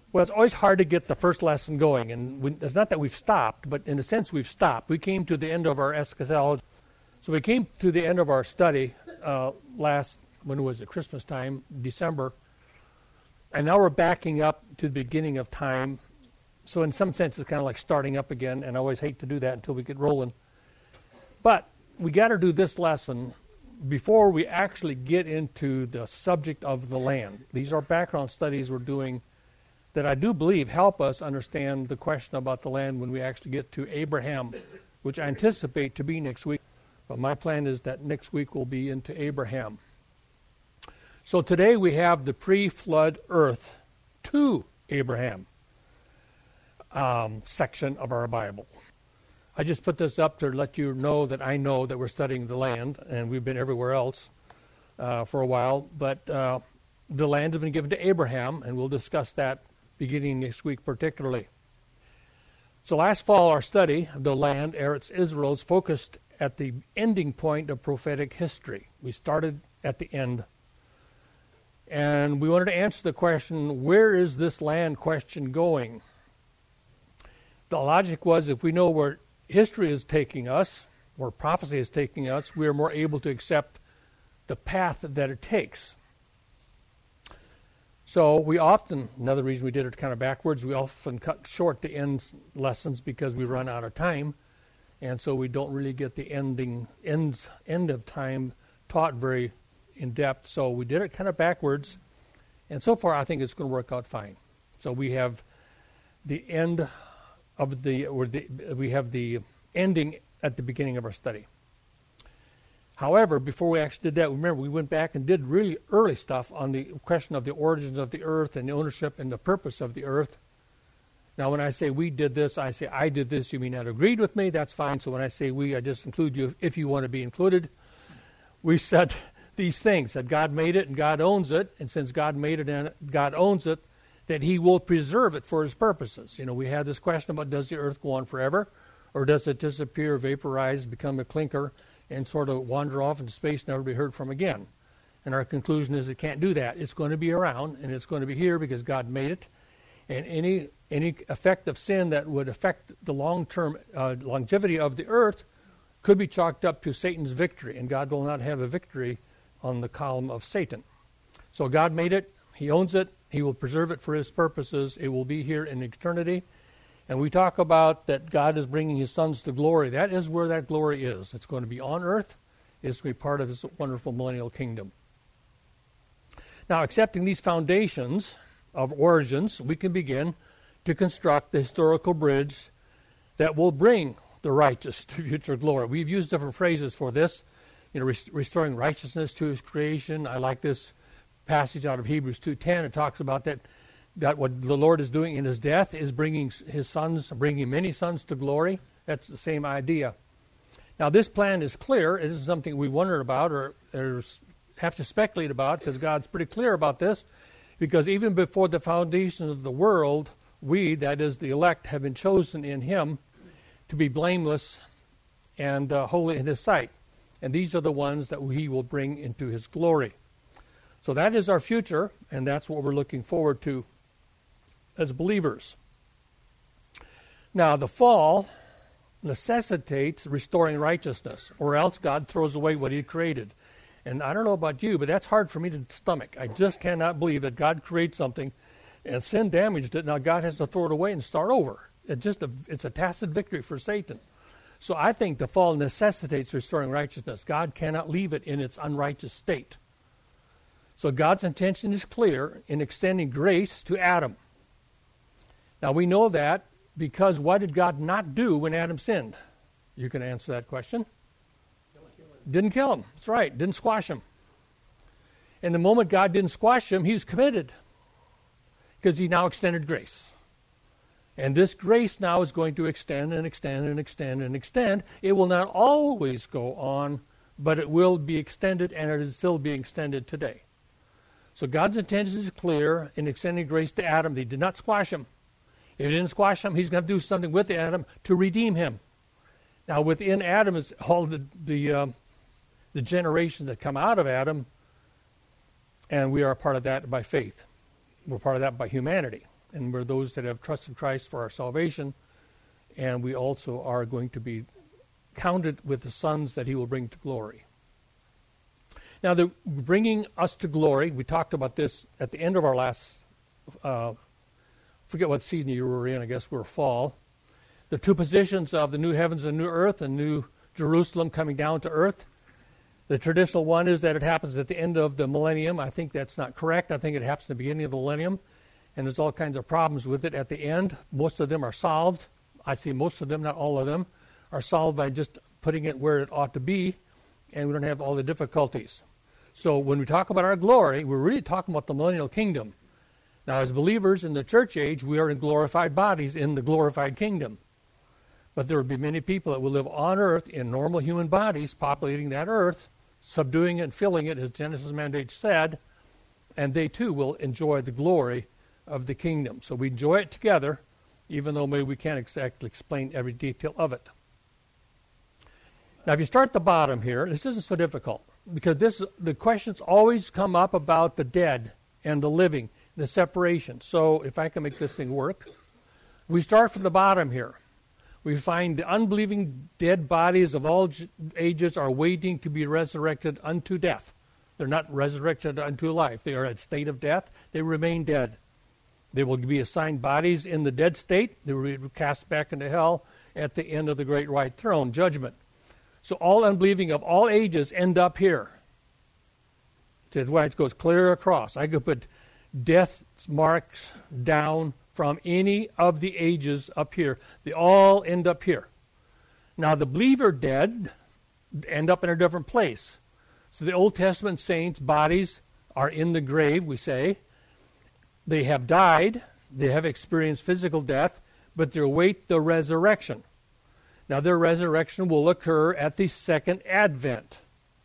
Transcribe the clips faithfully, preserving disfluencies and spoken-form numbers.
Well, it's always hard to get the first lesson going, and we, it's not that we've stopped, but in a sense we've stopped. We came to the end of our eschatology. So we came to the end of our study uh, last, when was it, Christmas time, December, and now we're backing up to the beginning of time. So in some sense it's kind of like starting up again, and I always hate to do that until we get rolling. But we got to do this lesson before we actually get into the subject of the land. These are background studies we're doing that I do believe help us understand the question about the land when we actually get to Abraham, which I anticipate to be next week. But my plan is that next week we'll be into Abraham. So today we have the pre-flood earth to Abraham um, section of our Bible. I just put this up to let you know that I know that we're studying the land, and we've been everywhere else uh, for a while. But uh, the land has been given to Abraham, and we'll discuss that beginning next week particularly. So last fall, our study of the land, Eretz Israel, is focused at the ending point of prophetic history. We started at the end. And we wanted to answer the question, where is this land question going? The logic was, if we know where history is taking us, where prophecy is taking us, we are more able to accept the path that it takes. So we often, another reason we did it kind of backwards, we often cut short the end lessons because we run out of time, and so we don't really get the ending ends end of time taught very in depth. So we did it kind of backwards, and so far I think it's going to work out fine. So we have the end of the, or the we have the ending at the beginning of our study. However, before we actually did that, remember we went back and did really early stuff on the question of the origins of the earth and the ownership and the purpose of the earth. Now, when I say we did this, I say I did this. You may not agreed with me. That's fine. So when I say we, I just include you if you want to be included. We said these things, that God made it and God owns it. And since God made it and God owns it, that he will preserve it for his purposes. You know, we had this question about, does the earth go on forever? Or does it disappear, vaporize, become a clinker, and sort of wander off into space, never be heard from again? And our conclusion is it can't do that. It's going to be around, and it's going to be here because God made it. And any any effect of sin that would affect the long-term uh, longevity of the earth could be chalked up to Satan's victory, and God will not have a victory on the column of Satan. So God made it. He owns it. He will preserve it for his purposes. It will be here in eternity. And we talk about that God is bringing his sons to glory. That is where that glory is. It's going to be on earth. It's going to be part of this wonderful millennial kingdom. Now, accepting these foundations of origins, we can begin to construct the historical bridge that will bring the righteous to future glory. We've used different phrases for this. You know, rest- restoring righteousness to his creation. I like this passage out of Hebrews two ten. It talks about that that what the Lord is doing in his death is bringing his sons, bringing many sons to glory. That's the same idea. Now, this plan is clear. It isn't something we wonder about or, or have to speculate about, because God's pretty clear about this. Because even before the foundation of the world, we, that is the elect, have been chosen in him to be blameless and uh, holy in his sight. And these are the ones that he will bring into his glory. So that is our future, and that's what we're looking forward to as believers. Now, the fall necessitates restoring righteousness, or else God throws away what he created. And I don't know about you, but that's hard for me to stomach. I just cannot believe that God creates something and sin damaged it. Now God has to throw it away and start over. It's just a, it's a tacit victory for Satan. So I think the fall necessitates restoring righteousness. God cannot leave it in its unrighteous state. So God's intention is clear in extending grace to Adam. Now we know that because what did God not do when Adam sinned? You can answer that question. Didn't kill him. That's right. Didn't squash him. And the moment God didn't squash him, he was committed, because he now extended grace. And this grace now is going to extend and extend and extend and extend. It will not always go on, but it will be extended, and it is still being extended today. So God's intention is clear in extending grace to Adam. He did not squash him. If he didn't squash him, he's going to do something with Adam to redeem him. Now, within Adam is all the the, uh, the generations that come out of Adam, and we are a part of that by faith. We're part of that by humanity. and we're those that have trusted Christ for our salvation, and we also are going to be counted with the sons that he will bring to glory. Now, the bringing us to glory, we talked about this at the end of our last, uh, forget what season you were in, I guess we were fall. The two positions of the new heavens and new earth and new Jerusalem coming down to earth. The traditional one is that it happens at the end of the millennium. I think that's not correct. I think it happens at the beginning of the millennium, and there's all kinds of problems with it at the end. Most of them are solved. I see most of them, not all of them, are solved by just putting it where it ought to be, and we don't have all the difficulties. So when we talk about our glory, we're really talking about the millennial kingdom. Now, as believers in the church age, we are in glorified bodies in the glorified kingdom. But there will be many people that will live on earth in normal human bodies, populating that earth, subduing it and filling it, as Genesis Mandate said, and they too will enjoy the glory of the kingdom. So we enjoy it together, even though maybe we can't exactly explain every detail of it. Now, if you start at the bottom here, this isn't so difficult, because this the questions always come up about the dead and the living, the separation. So if I can make this thing work, we start from the bottom here. We find the unbelieving dead bodies of all ages are waiting to be resurrected unto death. They're not resurrected unto life. They are at state of death. They remain dead. They will be assigned bodies in the dead state. They will be cast back into hell at the end of the great white throne judgment. So all unbelieving of all ages end up here. That's why it goes clear across. I could put death marks down from any of the ages up here. They all end up here. Now the believer dead end up in a different place. So the Old Testament saints' bodies are in the grave, we say. They have died. They have experienced physical death, but they await the resurrection. Now, their resurrection will occur at the second advent.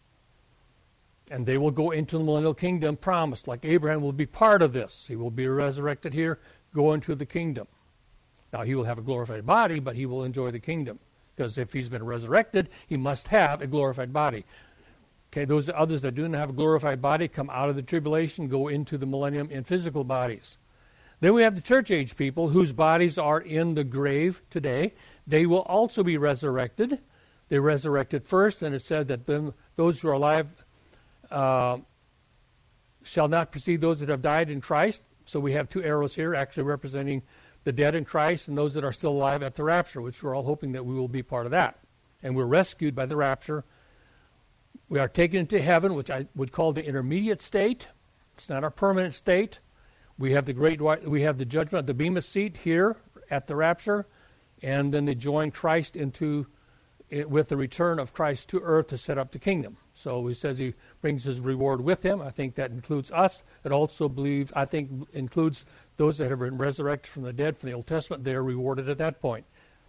And they will go into the millennial kingdom promised. Like Abraham will be part of this. He will be resurrected here, go into the kingdom. Now, he will have a glorified body, but he will enjoy the kingdom. Because if he's been resurrected, he must have a glorified body. Okay, those others that do not have a glorified body come out of the tribulation, go into the millennium in physical bodies. Then we have the church age people whose bodies are in the grave today. They will also be resurrected. They resurrected first, and it said that them, those who are alive uh, shall not precede those that have died in Christ. So we have two arrows here actually representing the dead in Christ and those that are still alive at the rapture, which we're all hoping that we will be part of that. And we're rescued by the rapture. We are taken into heaven, which I would call the intermediate state. It's not our permanent state. We have the great we have the judgment of the Bema seat here at the rapture, and then they join Christ into it with the return of Christ to earth to set up the kingdom. So he says he brings his reward with him. I think that includes us. It also believes I think includes those that have been resurrected from the dead from the Old Testament. They are rewarded at that point.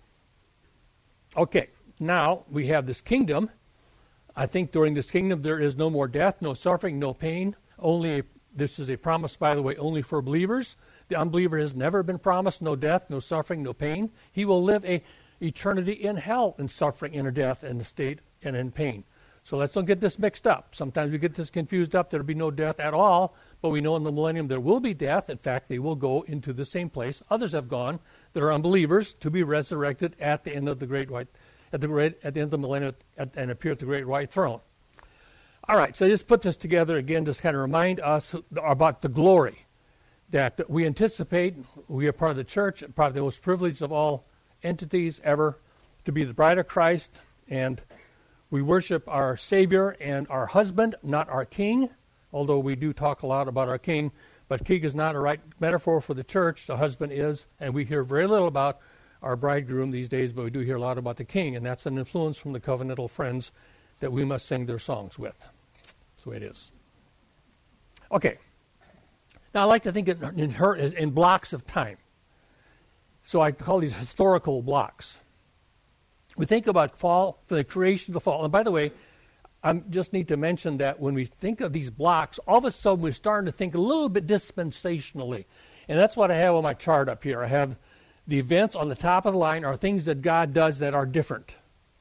Okay, now we have this kingdom. I think during this kingdom there is no more death, no suffering, no pain. Only a, this is a promise, by the way, only for believers. The unbeliever has never been promised no death, no suffering, no pain. He will live a eternity in hell in suffering, in death, and the state, and in pain. So let's don't get this mixed up. Sometimes we get this confused up. There will be no death at all, but we know in the millennium there will be death. In fact, they will go into the same place. Others have gone that are unbelievers to be resurrected at the end of the great white At the, great, at the end of the millennium at, and appear at the great white throne. All right, so just put this together again, just kind of remind us about the glory that we anticipate. We are part of the church, probably the most privileged of all entities ever, to be the bride of Christ, and we worship our Savior and our husband, not our king, although we do talk a lot about our king, but king is not a right metaphor for the church. The husband is, and we hear very little about our bridegroom these days, but we do hear a lot about the king, and that's an influence from the covenantal friends that we must sing their songs with. That's the way it is. Okay. Now, I like to think in, in, her, in blocks of time. So I call these historical blocks. We think about fall, the creation of the fall. And by the way, I just need to mention that when we think of these blocks, all of a sudden we're starting to think a little bit dispensationally. And that's what I have on my chart up here. I have the events on the top of the line are things that God does that are different.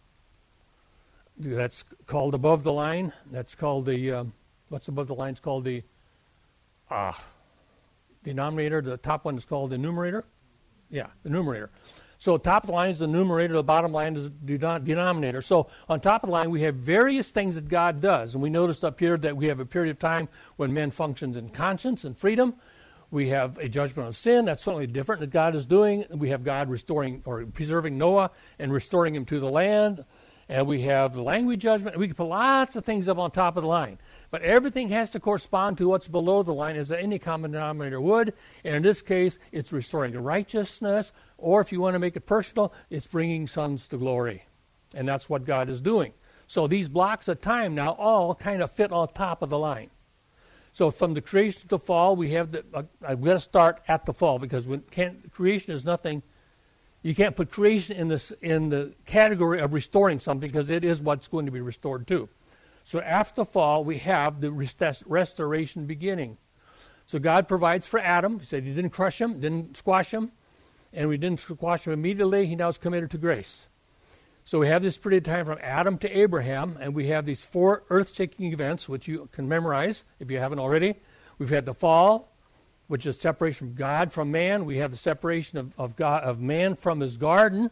That's called above the line. That's called the, um, what's above the line? It's called the, ah, denominator. The top one is called the numerator. Yeah, the numerator. So top of the line is the numerator, the bottom line is the denominator. So on top of the line, we have various things that God does. And we notice up here that we have a period of time when man functions in conscience and freedom. We have a judgment on sin. That's certainly different that God is doing. We have God restoring or preserving Noah and restoring him to the land. And we have the language judgment. We can put lots of things up on top of the line. But everything has to correspond to what's below the line, as any common denominator would. And in this case, it's restoring righteousness. Or if you want to make it personal, it's bringing sons to glory. And that's what God is doing. So these blocks of time now all kind of fit on top of the line. So from the creation to the fall, we have the, uh, I'm going to start at the fall, because when can't, creation is nothing. You can't put creation in this in the category of restoring something, because it is what's going to be restored to. So after the fall, we have the rest- restoration beginning. So God provides for Adam. He said he didn't crush him, didn't squash him, and we didn't squash him immediately. He now is committed to grace. So we have this period of time from Adam to Abraham, and we have these four earth-shaking events, which you can memorize if you haven't already. We've had the fall, which is separation of God from man. We have the separation of, of God of man from his garden,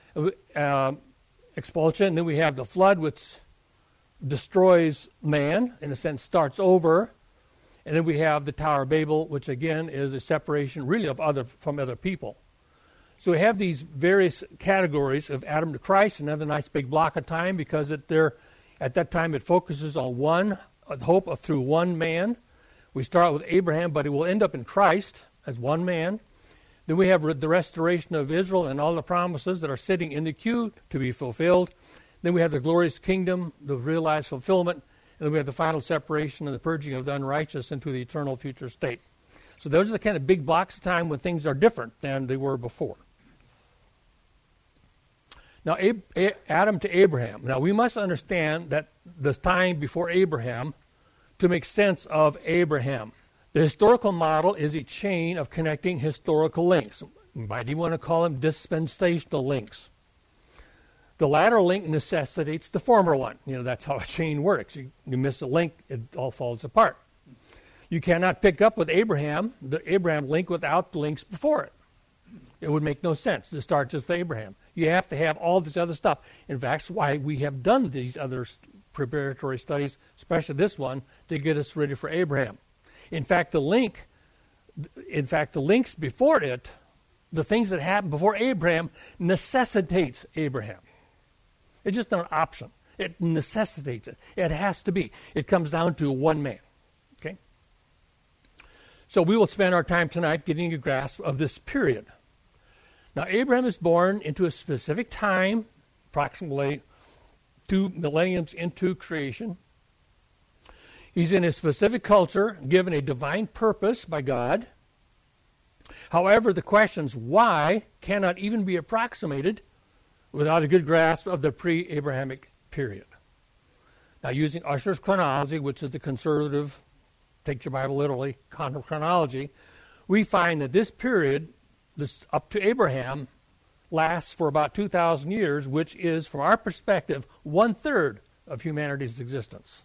uh, expulsion. And then we have the flood, which destroys man, in a sense, starts over. And then we have the Tower of Babel, which again is a separation really of other from other people. So we have these various categories of Adam to Christ, another nice big block of time, because it there, at that time it focuses on one, the hope of through one man. We start with Abraham, but it will end up in Christ as one man. Then we have re- the restoration of Israel and all the promises that are sitting in the queue to be fulfilled. Then we have the glorious kingdom, the realized fulfillment. And then we have the final separation and the purging of the unrighteous into the eternal future state. So those are the kind of big blocks of time when things are different than they were before. Now, Ab- A- Adam to Abraham. Now, we must understand that the time before Abraham to make sense of Abraham. The historical model is a chain of connecting historical links. You might even want to call them dispensational links. The latter link necessitates the former one. You know, that's how a chain works. You, you miss a link, it all falls apart. You cannot pick up with Abraham, the Abraham link, without the links before it. It would make no sense to start just with Abraham. You have to have all this other stuff. In fact, that's why we have done these other preparatory studies, especially this one, to get us ready for Abraham. In fact, the link, in fact, the links before it, the things that happened before Abraham, necessitates Abraham. It's just not an option. It necessitates it. It has to be. It comes down to one man. Okay? So we will spend our time tonight getting a grasp of this period. Now, Abraham is born into a specific time, approximately two millenniums into creation. He's in a specific culture, given a divine purpose by God. However, the questions why cannot even be approximated without a good grasp of the pre-Abrahamic period. Now, using Ussher's chronology, which is the conservative, take your Bible literally, chronology, we find that this period, this up to Abraham, lasts for about two thousand years, which is, from our perspective, one-third of humanity's existence.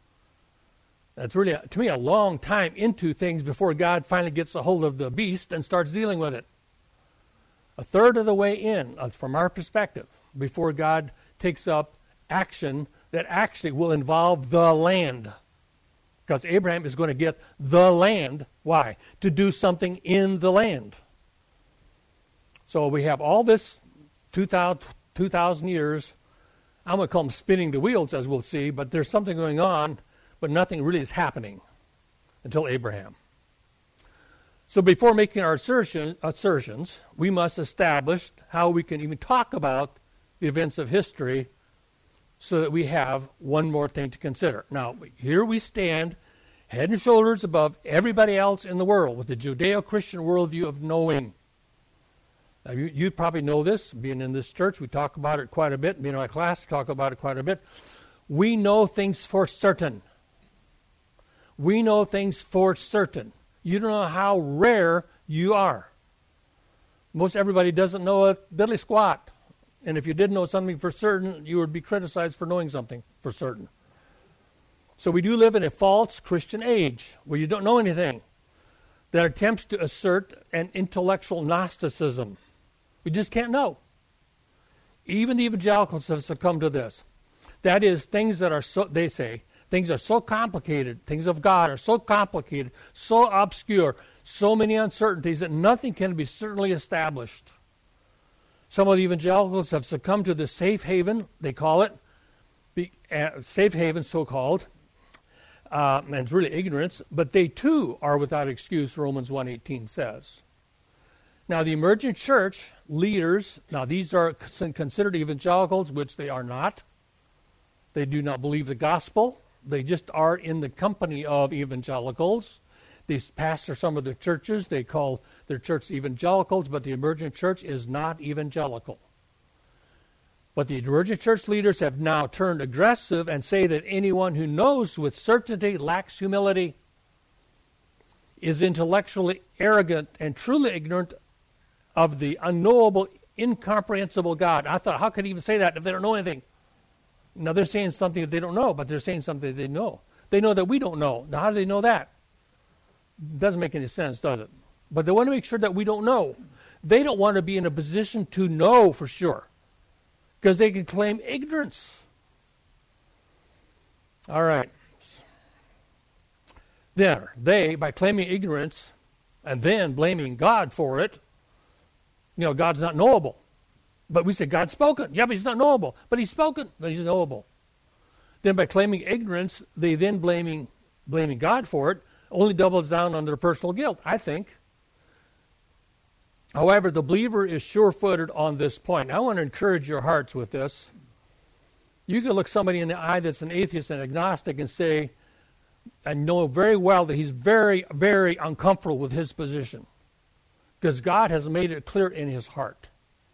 That's really, to me, a long time into things before God finally gets a hold of the beast and starts dealing with it. A third of the way in, uh, from our perspective, before God takes up action that actually will involve the land. Because Abraham is going to get the land. Why? To do something in the land. So we have all this two thousand years. I'm going to call them spinning the wheels, as we'll see, but there's something going on, but nothing really is happening until Abraham. So before making our assertion, assertions, we must establish how we can even talk about the events of history so that we have one more thing to consider. Now, here we stand head and shoulders above everybody else in the world with the Judeo-Christian worldview of knowing. Now, you, you probably know this. Being in this church, we talk about it quite a bit. Being in my class, we talk about it quite a bit. We know things for certain. We know things for certain. You don't know how rare you are. Most everybody doesn't know a diddly squat. And if you did know something for certain, you would be criticized for knowing something for certain. So we do live in a false Christian age where you don't know anything. that attempts to assert an intellectual Gnosticism. We just can't know. Even the evangelicals have succumbed to this. That is, things that are so, they say, things are so complicated, things of God are so complicated, so obscure, so many uncertainties that nothing can be certainly established. Some of the evangelicals have succumbed to the safe haven, they call it, be, uh, safe haven so-called, uh, and it's really ignorance, but they too are without excuse, Romans one eighteen says. Now, the emergent church leaders, now these are considered evangelicals, which they are not. They do not believe the gospel. They just are in the company of evangelicals. They pastor some of their churches. They call their church evangelicals, but the emergent church is not evangelical. But the emergent church leaders have now turned aggressive and say that anyone who knows with certainty lacks humility, is intellectually arrogant, and truly ignorant of the unknowable, incomprehensible God. I thought, how could he even say that if they don't know anything? Now, they're saying something that they don't know, but they're saying something that they know. They know that we don't know. Now, how do they know that? It doesn't make any sense, does it? But they want to make sure that we don't know. They don't want to be in a position to know for sure, because they can claim ignorance. All right. There, they, by claiming ignorance and then blaming God for it, you know, God's not knowable. But we say God's spoken. Yeah, but he's not knowable. But he's spoken, but he's knowable. Then by claiming ignorance, they then blaming blaming God for it only doubles down on their personal guilt, I think. However, the believer is sure-footed on this point. I want to encourage your hearts with this. You can look somebody in the eye that's an atheist and agnostic and say, I know very well that he's very, very uncomfortable with his position, because God has made it clear in his heart.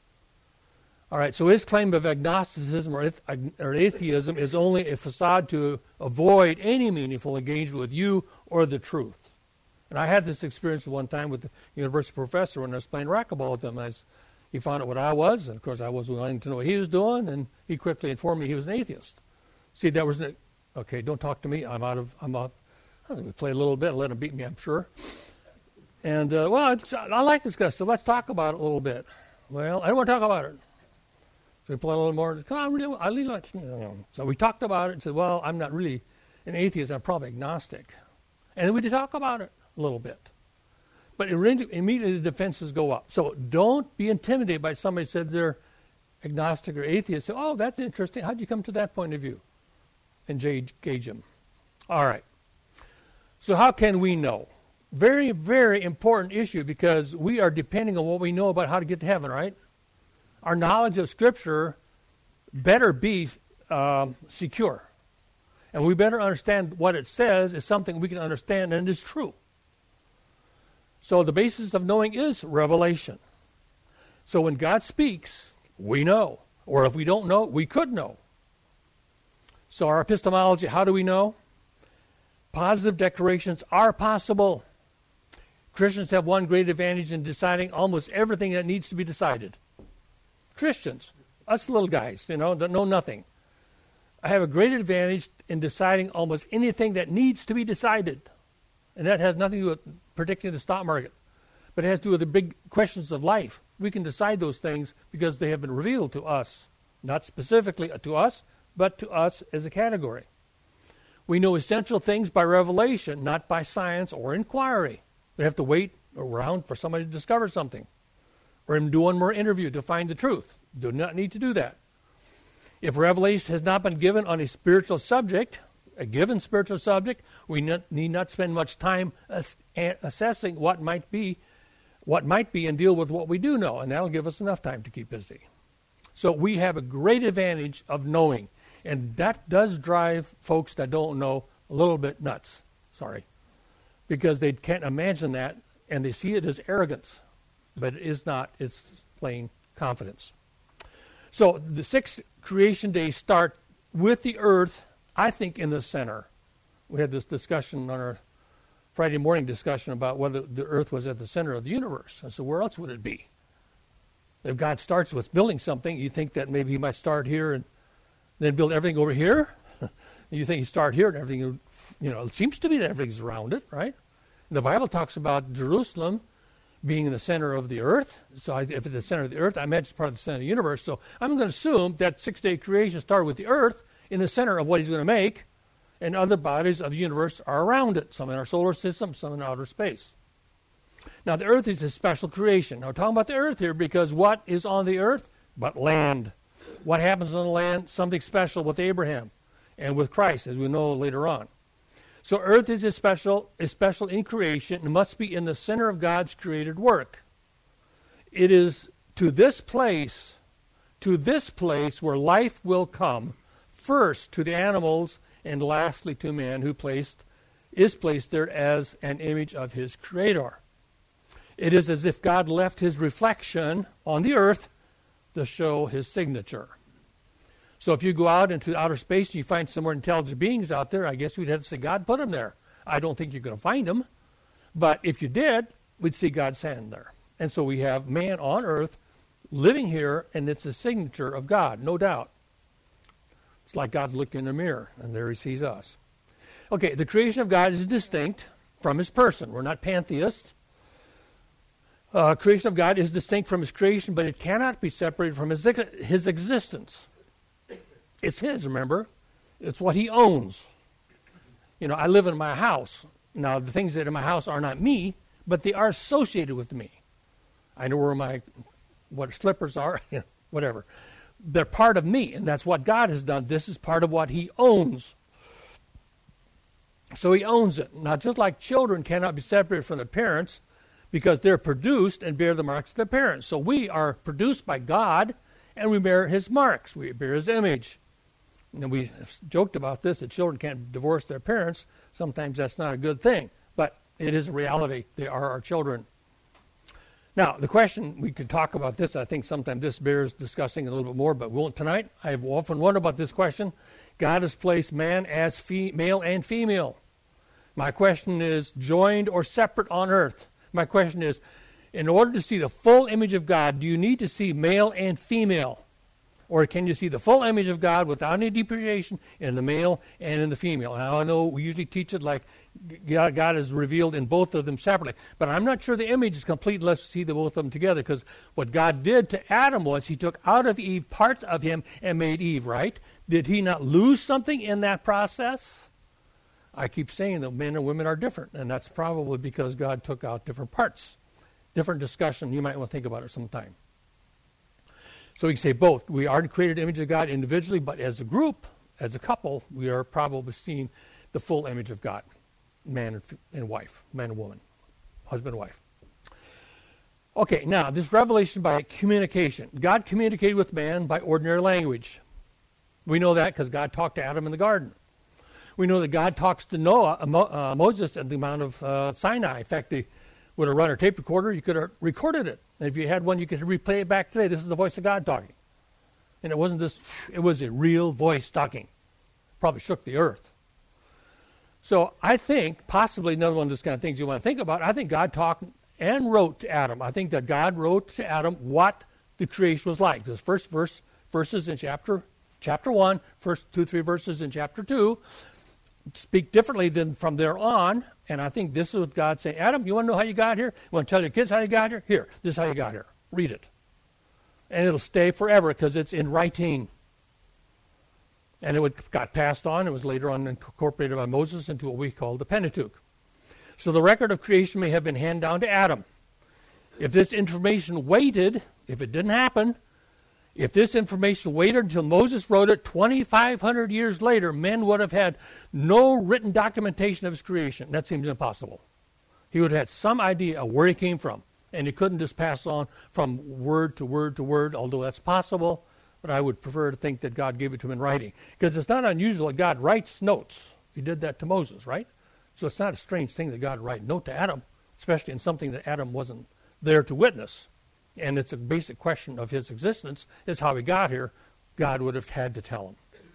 All right, so his claim of agnosticism or, or atheism is only a facade to avoid any meaningful engagement with you or the truth. And I had this experience one time with the university professor when I was playing racquetball with him. I was, he found out what I was, and of course I wasn't willing to know what he was doing, and he quickly informed me he was an atheist. See, that was, okay, don't talk to me. I'm out of, I'm out. I think we play a little bit, let him beat me, I'm sure. And, uh, well, it's, I like this guy, so let's talk about it a little bit. Well, I don't want to talk about it. So we play a little more. Come on, really, I really like, you know. So we talked about it and said, well, I'm not really an atheist, I'm probably agnostic. And then we did talk about it a little bit. But immediately the defenses go up. So don't be intimidated by somebody who said they're agnostic or atheist. Say, oh, that's interesting. How'd you come to that point of view? And gauge them. All right. So how can we know? Very, very important issue, because we are depending on what we know about how to get to heaven, right? Our knowledge of Scripture better be um, secure. And we better understand what it says is something we can understand and is true. So the basis of knowing is revelation. So when God speaks, we know. Or if we don't know, we could know. So our epistemology, how do we know? Positive declarations are possible. Christians have one great advantage in deciding almost everything that needs to be decided. Christians, us little guys, you know, that know nothing. I have a great advantage in deciding almost anything that needs to be decided. And that has nothing to do with predicting the stock market, but it has to do with the big questions of life. We can decide those things because they have been revealed to us, not specifically to us, but to us as a category. We know essential things by revelation, not by science or inquiry. We have to wait around for somebody to discover something, or even do one more interview to find the truth. Do not need to do that. If revelation has not been given on a spiritual subject, a given spiritual subject, we not, need not spend much time ass- assessing what might be, what might be, and deal with what we do know, and that'll give us enough time to keep busy. So we have a great advantage of knowing, and that does drive folks that don't know a little bit nuts. Sorry. Because they can't imagine that, and they see it as arrogance. But it is not. It's plain confidence. So the sixth creation day start with the earth, I think, in the center. We had this discussion on our Friday morning discussion about whether the earth was at the center of the universe. I said, where else would it be? If God starts with building something, you think that maybe he might start here and then build everything over here? You think he start here and everything, you know, it seems to be that everything's around it, right? The Bible talks about Jerusalem being in the center of the earth. So I, if it's the center of the earth, I imagine it's part of the center of the universe. So I'm going to assume that six-day creation started with the earth in the center of what he's going to make, and other bodies of the universe are around it, some in our solar system, some in outer space. Now, the earth is a special creation. Now, we're talking about the earth here because what is on the earth but land? What happens on the land? Something special with Abraham and with Christ, as we know later on. So earth is a special, is special in creation and must be in the center of God's created work. It is to this place, to this place where life will come, first to the animals and lastly to man who placed, is placed there as an image of his Creator. It is as if God left his reflection on the earth to show his signature. So if you go out into outer space and you find some more intelligent beings out there, I guess we'd have to say, God put them there. I don't think you're going to find them. But if you did, we'd see God's hand there. And so we have man on earth living here, and it's a signature of God, no doubt. It's like God's looking in the mirror, and there he sees us. Okay, the creation of God is distinct from his person. We're not pantheists. Uh, creation of God is distinct from his creation, but it cannot be separated from his, his existence. It's his, remember? It's what he owns. You know, I live in my house. Now, the things that are in my house are not me, but they are associated with me. I know where my what slippers are, whatever. They're part of me, and that's what God has done. This is part of what he owns. So he owns it. Now, just like children cannot be separated from their parents, because they're produced and bear the marks of their parents. So we are produced by God, and we bear his marks. We bear his image. And we joked about this, that children can't divorce their parents. Sometimes that's not a good thing, but it is a reality. They are our children. Now, the question, we could talk about this. I think sometimes this bears discussing a little bit more, but we won't tonight. I have often wondered about this question. God has placed man as fe- male and female. My question is, joined or separate on earth? My question is, in order to see the full image of God, do you need to see male and female? Or can you see the full image of God without any depreciation in the male and in the female? Now, I know we usually teach it like God, God is revealed in both of them separately. But I'm not sure the image is complete unless you see the both of them together. Because what God did to Adam was he took out of Eve parts of him and made Eve, right? Did he not lose something in that process? I keep saying that men and women are different, and that's probably because God took out different parts. Different discussion. You might want to think about it sometime. So we can say both. We are the created image of God individually, but as a group, as a couple, we are probably seeing the full image of God. Man and, and wife, man and woman, husband and wife. Okay, now, this revelation by communication. God communicated with man by ordinary language. We know that because God talked to Adam in the garden. We know that God talks to Noah, uh, Mo, uh, Moses at the Mount of uh, Sinai. In fact, they, with a run or tape recorder, you could have recorded it. And if you had one, you could replay it back today. This is the voice of God talking. And it wasn't this, it was a real voice talking. Probably shook the earth. So I think, possibly another one of those kind of things you want to think about, I think God talked and wrote to Adam. I think that God wrote to Adam what the creation was like. Those first verse, verses in chapter, chapter one, first two, three verses in chapter two, speak differently than from there on. And I think this is what God saying, Adam, you want to know how you got here? You want to tell your kids how you got here? Here, this is how you got here. Read it. And it'll stay forever because it's in writing. And it would, got passed on. It was later on incorporated by Moses into what we call the Pentateuch. So the record of creation may have been handed down to Adam. If this information waited, if it didn't happen, if this information waited until Moses wrote it twenty-five hundred years later, men would have had no written documentation of his creation. That seems impossible. He would have had some idea of where he came from, and he couldn't just pass on from word to word to word, although that's possible, but I would prefer to think that God gave it to him in writing. Because it's not unusual that God writes notes. He did that to Moses, right? So it's not a strange thing that God would write a note to Adam, especially in something that Adam wasn't there to witness. And it's a basic question of his existence, is how he got here. God would have had to tell him.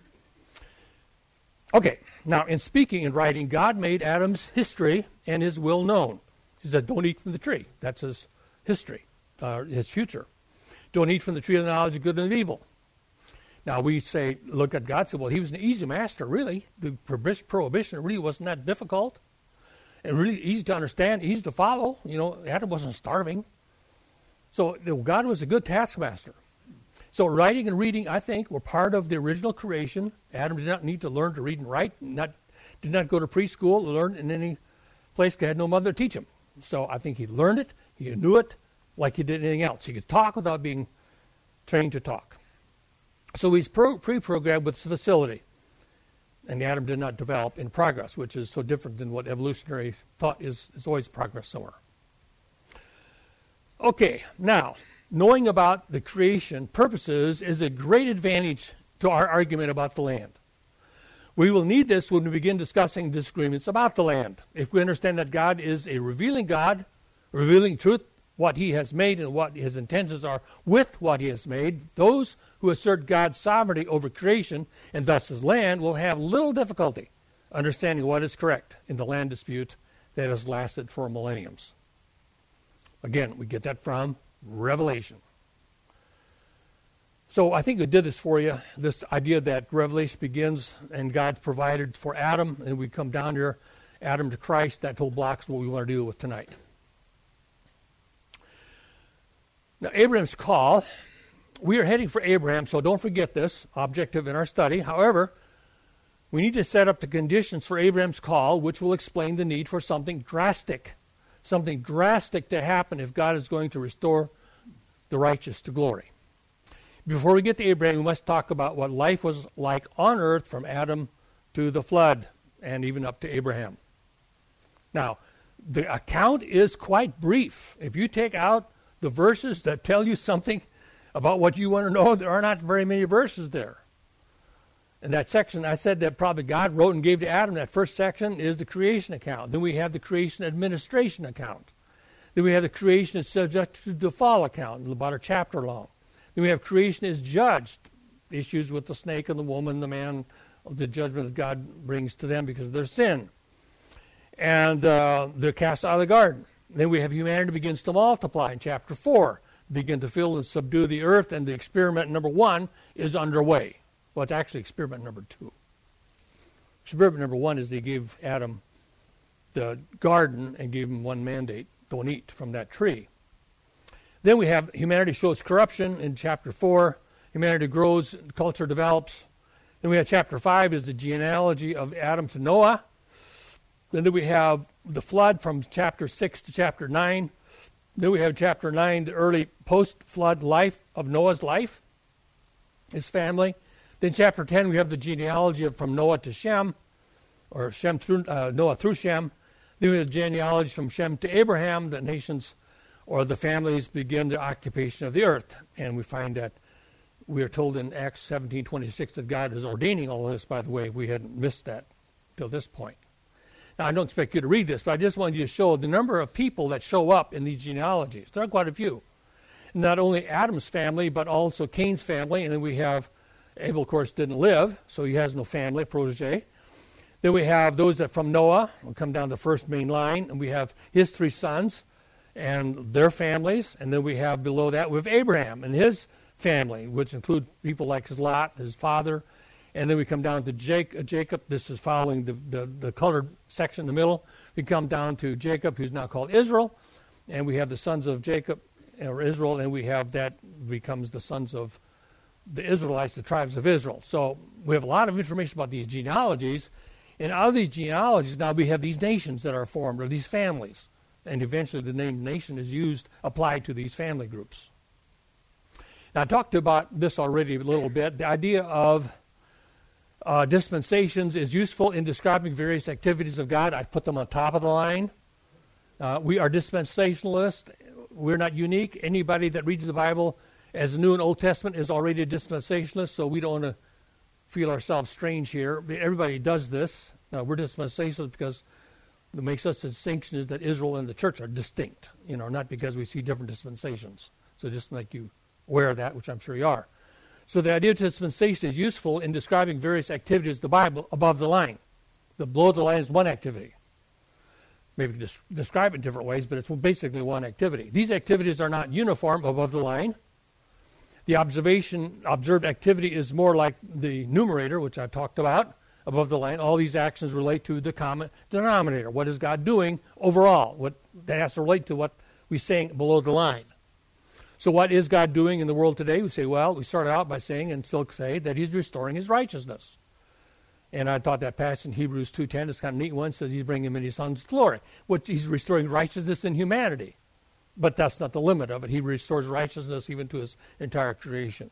Okay, now in speaking and writing, God made Adam's history and his will known. He said, don't eat from the tree. That's his history, uh, his future. Don't eat from the tree of the knowledge of good and of evil. Now we say, look at God, say, well, he was an easy master, really. The prohibition really wasn't that difficult. and really easy to understand, easy to follow. You know, Adam wasn't starving. So God was a good taskmaster. So writing and reading, I think, were part of the original creation. Adam did not need to learn to read and write, not, did not go to preschool or learn in any place, had no mother to teach him. So I think he learned it, he knew it, like he did anything else. He could talk without being trained to talk. So he's pro- pre-programmed with facility. And Adam did not develop in progress, which is so different than what evolutionary thought is. Is always progress somewhere. Okay, now, knowing about the creation purposes is a great advantage to our argument about the land. We will need this when we begin discussing disagreements about the land. If we understand that God is a revealing God, revealing truth, what he has made and what his intentions are with what he has made, those who assert God's sovereignty over creation and thus his land will have little difficulty understanding what is correct in the land dispute that has lasted for millenniums. Again, we get that from Revelation. So I think we did this for you, this idea that Revelation begins and God provided for Adam, and we come down here, Adam to Christ. That whole block is what we want to deal with tonight. Now, Abraham's call. We are heading for Abraham, so don't forget this objective in our study. However, we need to set up the conditions for Abraham's call, which will explain the need for something drastic, something drastic to happen if God is going to restore the righteous to glory. Before we get to Abraham, we must talk about what life was like on earth from Adam to the flood and even up to Abraham. Now, the account is quite brief. If you take out the verses that tell you something about what you want to know, there are not very many verses there. In that section, I said that probably God wrote and gave to Adam. That first section is the creation account. Then we have the creation administration account. Then we have the creation is subject to the fall account, about a chapter long. Then we have creation is judged, issues with the snake and the woman, the man, the judgment that God brings to them because of their sin. And uh, they're cast out of the garden. Then we have humanity begins to multiply in chapter four, begin to fill and subdue the earth, and the experiment number one is underway. Well, it's actually experiment number two. Experiment number one is they gave Adam the garden and gave him one mandate: don't eat from that tree. Then we have humanity shows corruption in chapter four. Humanity grows, culture develops. Then we have chapter five is the genealogy of Adam to Noah. Then we have the flood from chapter six to chapter nine. Then we have chapter nine, the early post-flood life of Noah's life, his family. Then chapter ten, we have the genealogy of from Noah to Shem, or Shem through uh, Noah through Shem. Then we have the genealogy from Shem to Abraham. The nations or the families begin the occupation of the earth. And we find that we are told in Acts seventeen twenty-six that God is ordaining all of this, by the way. We hadn't missed that till this point. Now, I don't expect you to read this, but I just wanted you to show the number of people that show up in these genealogies. There are quite a few. Not only Adam's family, but also Cain's family. And then we have Abel, of course, didn't live, so he has no family, protege. Then we have those that from Noah, will come down the first main line, and we have his three sons and their families. And then we have below that, we have Abraham and his family, which include people like his Lot, his father. And then we come down to Jacob. Jacob. This is following the, the, the colored section in the middle. We come down to Jacob, who's now called Israel. And we have the sons of Jacob, or Israel, and we have that becomes the sons of the Israelites, the tribes of Israel. So we have a lot of information about these genealogies. And out of these genealogies, now we have these nations that are formed, or these families. And eventually the name nation is used, applied to these family groups. Now, I talked about this already a little bit. The idea of Uh, dispensations is useful in describing various activities of God. I put them on top of the line. Uh, we are dispensationalists. We're not unique. Anybody that reads the Bible as the New and Old Testament is already a dispensationalist, so we don't want to feel ourselves strange here. Everybody does this. Uh, we're dispensationalists because what makes us a distinction is that Israel and the church are distinct, you know, not because we see different dispensations. So just make you aware of that, which I'm sure you are. So the idea of dispensation is useful in describing various activities of the Bible above the line. The below the line is one activity. Maybe you can des- describe it in different ways, but it's basically one activity. These activities are not uniform above the line. The observation, observed activity is more like the numerator, which I talked about, above the line. All these actions relate to the common denominator. What is God doing overall? What that has to relate to what we're saying below the line. So what is God doing in the world today? We say, well, we started out by saying, and still say, that he's restoring his righteousness. And I thought that passage in Hebrews two ten is kind of a neat one. It says he's bringing many sons to glory. What, he's restoring righteousness in humanity. But that's not the limit of it. He restores righteousness even to his entire creation.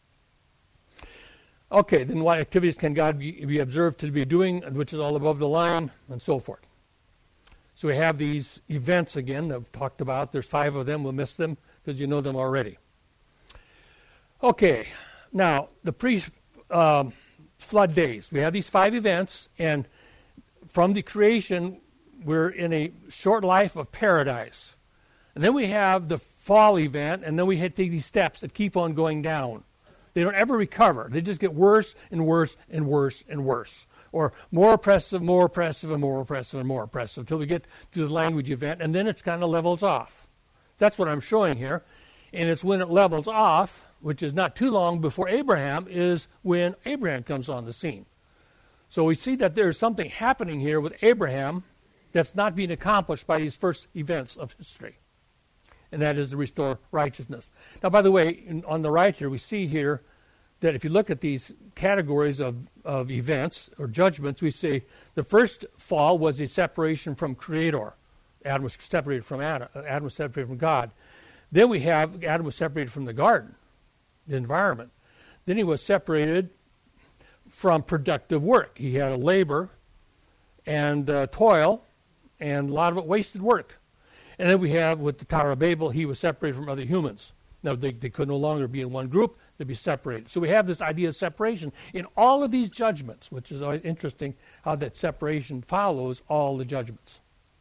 Okay, then what activities can God be, be observed to be doing, which is all above the line, and so forth. So we have these events again that I've talked about. There's five of them. We'll miss them because you know them already. Okay, now the pre-flood um, days. We have these five events, and from the creation, we're in a short life of paradise. And then we have the fall event, and then we hit these steps that keep on going down. They don't ever recover. They just get worse and worse and worse and worse. Or more oppressive, more oppressive, and more oppressive, and more oppressive, until we get to the language event, and then it's kind of levels off. That's what I'm showing here. And it's when it levels off, which is not too long before Abraham, is when Abraham comes on the scene. So we see that there's something happening here with Abraham that's not being accomplished by these first events of history. And that is to restore righteousness. Now, by the way, in, on the right here, we see here that if you look at these categories of, of events or judgments, we see the first fall was a separation from Creator. Adam was separated from Adam. Adam was separated from God. Then we have Adam was separated from the garden, the environment. Then he was separated from productive work. He had a labor and uh, toil, and a lot of it wasted work. And then we have, with the Tower of Babel, he was separated from other humans. Now, they, they could no longer be in one group. They'd be separated. So we have this idea of separation in all of these judgments, which is always interesting how that separation follows all the judgments.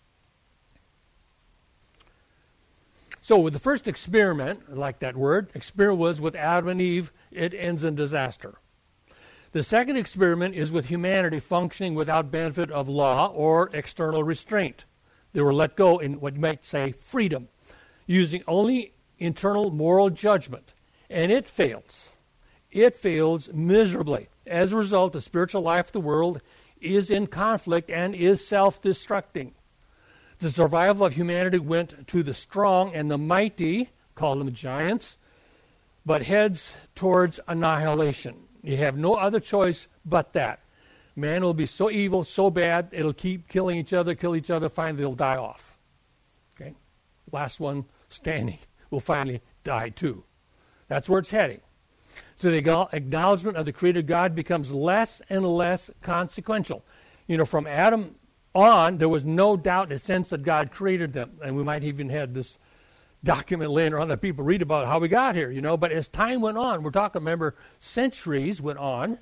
So with the first experiment, I like that word, experiment was with Adam and Eve. It ends in disaster. The second experiment is with humanity functioning without benefit of law or external restraint. They were let go in what you might say freedom, using only internal moral judgment. And it fails. It fails miserably. As a result, the spiritual life of the world is in conflict and is self-destructing. The survival of humanity went to the strong and the mighty, call them giants, but heads towards annihilation. You have no other choice but that. Man will be so evil, so bad, it'll keep killing each other, kill each other, finally they'll die off. Okay? Last one standing will finally die too. That's where it's heading. So the acknowledgement of the Creator God becomes less and less consequential. You know, from Adam on, there was no doubt in a sense that God created them. And we might even have this document laying around that people read about how we got here, you know. But as time went on, we're talking, remember, centuries went on.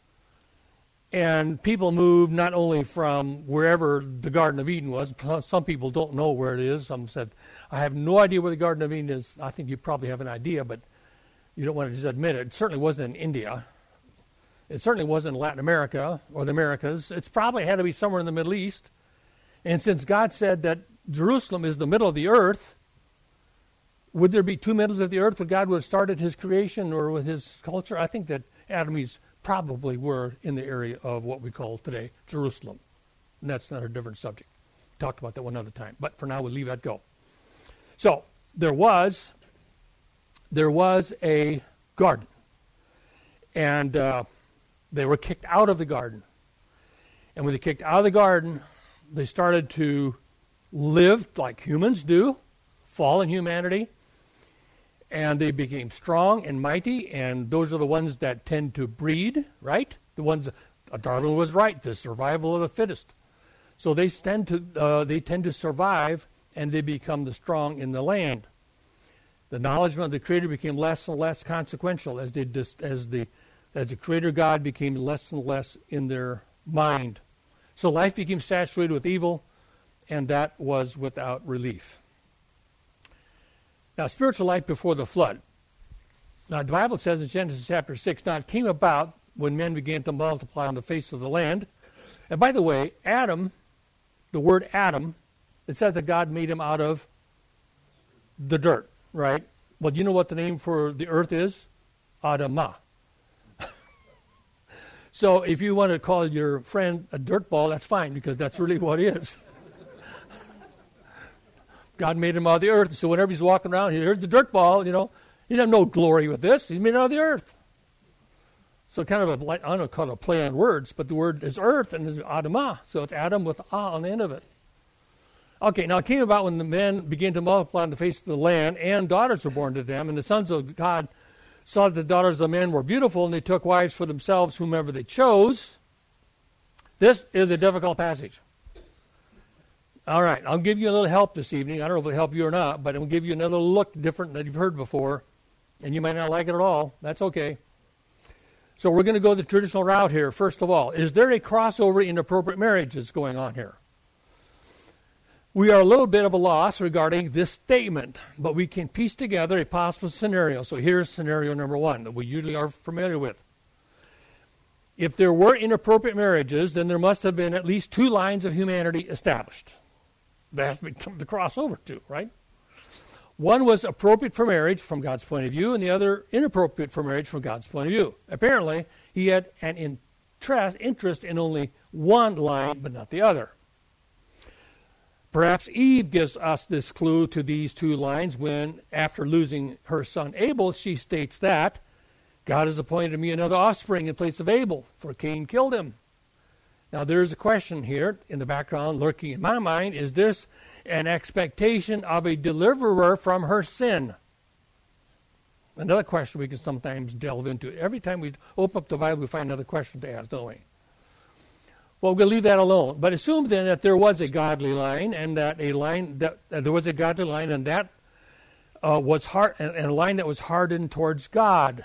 And people moved not only from wherever the Garden of Eden was. Some people don't know where it is. Some said, I have no idea where the Garden of Eden is. I think you probably have an idea, but you don't want to just admit it. It certainly wasn't in India. It certainly wasn't in Latin America or the Americas. It's probably had to be somewhere in the Middle East. And since God said that Jerusalem is the middle of the earth, would there be two middles of the earth where God would have started his creation or with his culture? I think that Adam and Eve probably were in the area of what we call today Jerusalem. And that's not a different subject. We'll talk about that one other time. But for now, we'll leave that go. So there was, there was a garden. And uh, they were kicked out of the garden. And when they kicked out of the garden, they started to live like humans do, fallen humanity. And they became strong and mighty, and those are the ones that tend to breed, right? The ones, uh, Darwin was right, the survival of the fittest. So they tend to uh, they tend to survive, and they become the strong in the land. The knowledge of the Creator became less and less consequential as they dis- as the as the Creator God became less and less in their mind. So life became saturated with evil, and that was without relief. Now, spiritual life before the flood. Now, the Bible says in Genesis chapter six, now it came about when men began to multiply on the face of the land. And by the way, Adam, the word Adam, it says that God made him out of the dirt, right? Well, do you know what the name for the earth is? Adamah. So if you want to call your friend a dirtball, that's fine, because that's really what he is. God made him out of the earth, so whenever he's walking around, here's the dirtball, you know. He doesn't have no glory with this. He's made out of the earth. So kind of a, I don't know, call it a play on words, but the word is earth and is Adamah. So it's Adam with ah on the end of it. Okay, now it came about when the men began to multiply on the face of the land, and daughters were born to them, and the sons of God saw that the daughters of men were beautiful, and they took wives for themselves, whomever they chose. This is a difficult passage. All right, I'll give you a little help this evening. I don't know if it'll help you or not, but I'll give you another look different than you've heard before, and you might not like it at all. That's okay. So we're going to go the traditional route here. First of all, is there a crossover in inappropriate marriages going on here? We are a little bit of a loss regarding this statement, but we can piece together a possible scenario. So here's scenario number one that we usually are familiar with. If there were inappropriate marriages, then there must have been at least two lines of humanity established. There has to be something to cross over to, right? One was appropriate for marriage from God's point of view, and the other inappropriate for marriage from God's point of view. Apparently, he had an interest, interest in only one line, but not the other. Perhaps Eve gives us this clue to these two lines when, after losing her son Abel, she states that God has appointed me another offspring in place of Abel, for Cain killed him. Now, there's a question here in the background lurking in my mind. Is this an expectation of a deliverer from her sin? Another question we can sometimes delve into. Every time we open up the Bible, we find another question to ask, don't we? Well, we'll leave that alone. But assume then that there was a godly line, and that a line that uh, there was a godly line, and that uh, was hard, and, and a line that was hardened towards God.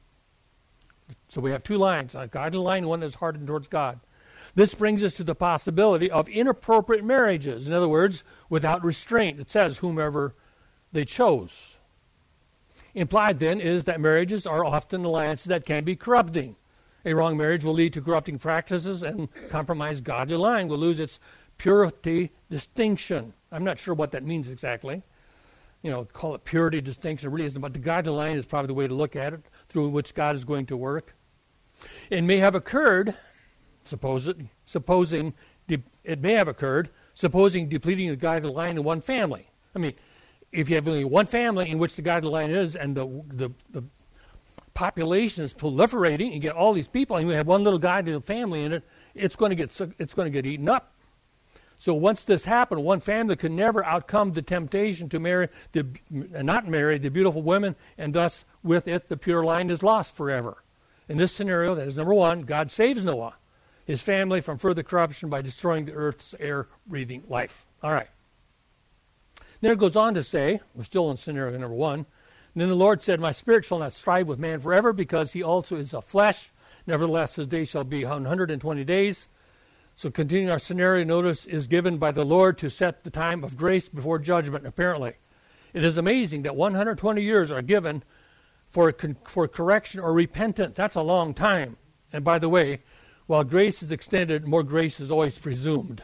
So we have two lines: a godly line, and one that's hardened towards God. This brings us to the possibility of inappropriate marriages. In other words, without restraint. It says whomever they chose. Implied then is that marriages are often alliances that can be corrupting. A wrong marriage will lead to corrupting practices, and compromised godly line will lose its purity distinction. I'm not sure what that means exactly. You know, call it purity distinction. It really isn't, but the godly line is probably the way to look at it, through which God is going to work. It may have occurred, suppose it, supposing de- it may have occurred, supposing depleting the godly line in one family. I mean, if you have only one family in which the godly line is, and the the, the population is proliferating, and get all these people, and you have one little godly family in it, it's going to get it's going to get eaten up. So once this happened, one family could never outcome the temptation to marry, the, not marry the beautiful women, and thus with it the pure line is lost forever. In this scenario, that is number one, God saves Noah, his family, from further corruption by destroying the earth's air-breathing life. All right. Then it goes on to say, we're still in scenario number one, and then the Lord said, my spirit shall not strive with man forever, because he also is of flesh. Nevertheless, his days shall be one hundred twenty days. So continuing our scenario, notice is given by the Lord to set the time of grace before judgment, apparently. It is amazing that one hundred twenty years are given for, for correction or repentance. That's a long time. And by the way, while grace is extended, more grace is always presumed.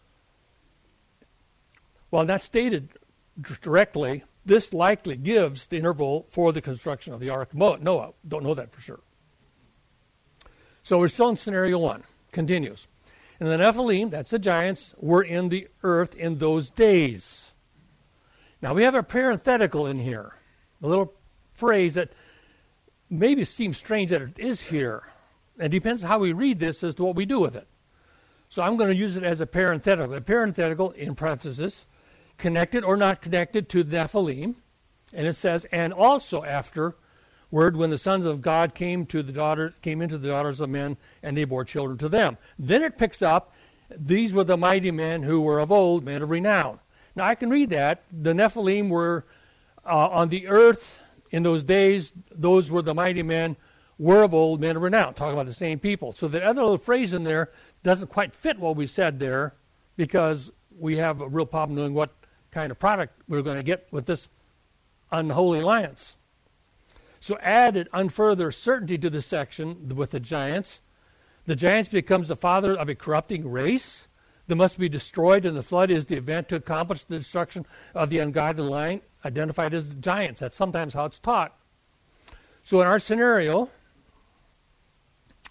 While not stated directly, this likely gives the interval for the construction of the Ark of Noah. Don't know that for sure. So we're still in scenario one. Continues. And the Nephilim, that's the giants, were in the earth in those days. Now we have a parenthetical in here, a little phrase that maybe seems strange that it is here. It depends how we read this as to what we do with it. So I'm going to use it as a parenthetical. A parenthetical, in parenthesis, connected or not connected to the Nephilim. And it says, and also afterward, when the sons of God came to the daughter, came into the daughters of men, and they bore children to them. Then it picks up, these were the mighty men who were of old, men of renown. Now I can read that. The Nephilim were uh, on the earth in those days. Those were the mighty men, were of old, men of renown. Talking about the same people. So the other little phrase in there doesn't quite fit what we said there, because we have a real problem knowing what kind of product we're going to get with this unholy alliance. So added unfurther certainty to this section with the giants. The giants becomes the father of a corrupting race that must be destroyed, and the flood is the event to accomplish the destruction of the ungodly line, identified as the giants. That's sometimes how it's taught. So in our scenario,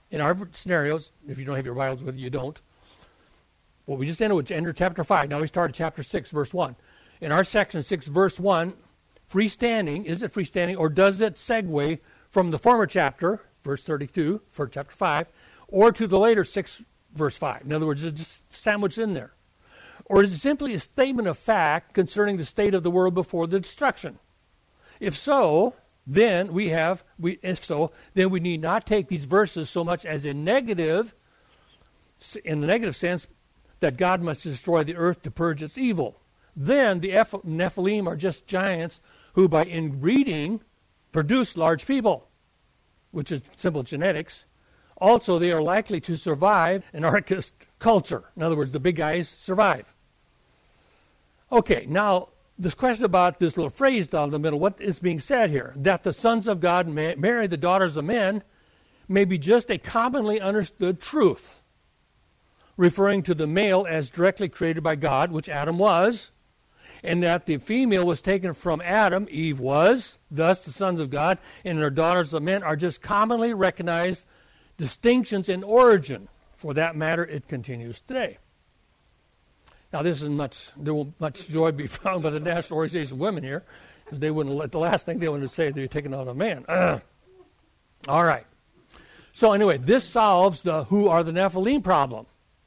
in our scenarios, if you don't have your Bibles with you, you don't. Well, we just ended with enter chapter five. Now we start at chapter six, verse one. In our section six, verse one, freestanding, is it freestanding, or does it segue from the former chapter, verse thirty-two, for chapter five, or to the later six, verse five? In other words, it's just sandwiched in there. Or is it simply a statement of fact concerning the state of the world before the destruction? If so, then we have, we, if so, then we need not take these verses so much as a negative, in the negative sense, that God must destroy the earth to purge its evil. Then the Nephilim are just giants who, by inbreeding, produce large people, which is simple genetics. Also, they are likely to survive an anarchist culture. In other words, the big guys survive. Okay, now, this question about this little phrase down the middle, what is being said here? That the sons of God may marry the daughters of men may be just a commonly understood truth, referring to the male as directly created by God, which Adam was, and that the female was taken from Adam, Eve was, thus the sons of God and their daughters of men are just commonly recognized distinctions in origin. For that matter, it continues today. Now, this is much, there will much joy be found by the National Organization of Women here, because they wouldn't let, the last thing they wanted to say, they're taking out a man. Uh. All right. So anyway, this solves the who are the Nephilim problem.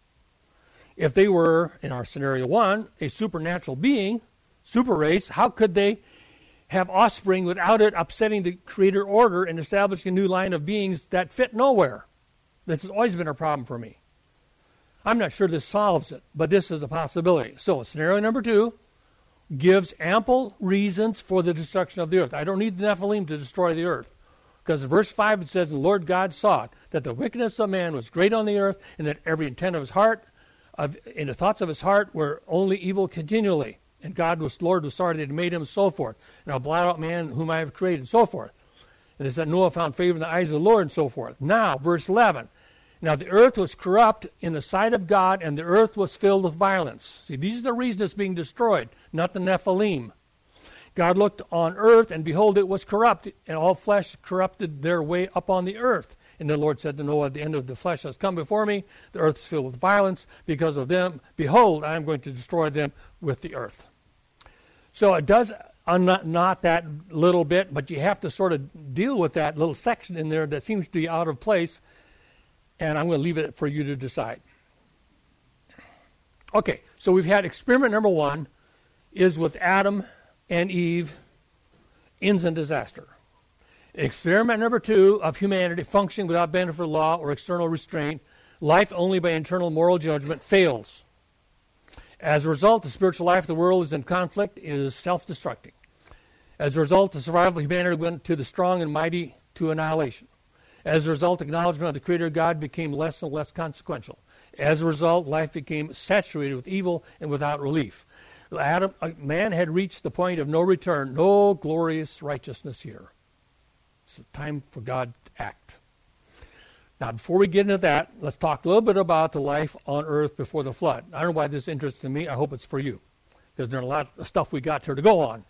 If they were, in our scenario one, a supernatural being, super race, how could they have offspring without it upsetting the creator order and establishing a new line of beings that fit nowhere? This has always been a problem for me. I'm not sure this solves it, but this is a possibility. So scenario number two gives ample reasons for the destruction of the earth. I don't need the Nephilim to destroy the earth. Because in verse five it says, and the Lord God saw that the wickedness of man was great on the earth, and that every intent of his heart, of, in the thoughts of his heart, were only evil continually. And God was, Lord was sorry that he had made him, and so forth. And I'll blot out man whom I have created, and so forth. And it said Noah found favor in the eyes of the Lord, and so forth. Now, verse eleven. Now the earth was corrupt in the sight of God, and the earth was filled with violence. See, these are the reasons it's being destroyed, not the Nephilim. God looked on earth, and behold, it was corrupt, and all flesh corrupted their way up on the earth. And the Lord said to Noah, the end of the flesh has come before me. The earth is filled with violence because of them. Behold, I am going to destroy them with the earth. So it does uh, not, not that little bit, but you have to sort of deal with that little section in there that seems to be out of place. And I'm going to leave it for you to decide. Okay, so we've had experiment number one is with Adam and Eve, ends in disaster. Experiment number two of humanity functioning without benefit of law or external restraint, life only by internal moral judgment, fails. As a result, the spiritual life of the world is in conflict, is self-destructing. As a result, the survival of humanity went to the strong and mighty to annihilation. As a result, acknowledgement of the Creator God became less and less consequential. As a result, life became saturated with evil and without relief. Adam, man had reached the point of no return, no glorious righteousness here. It's time for God to act. Now, before we get into that, let's talk a little bit about the life on earth before the flood. I don't know why this is interesting to me. I hope it's for you, because there's a lot of stuff we got here to go on.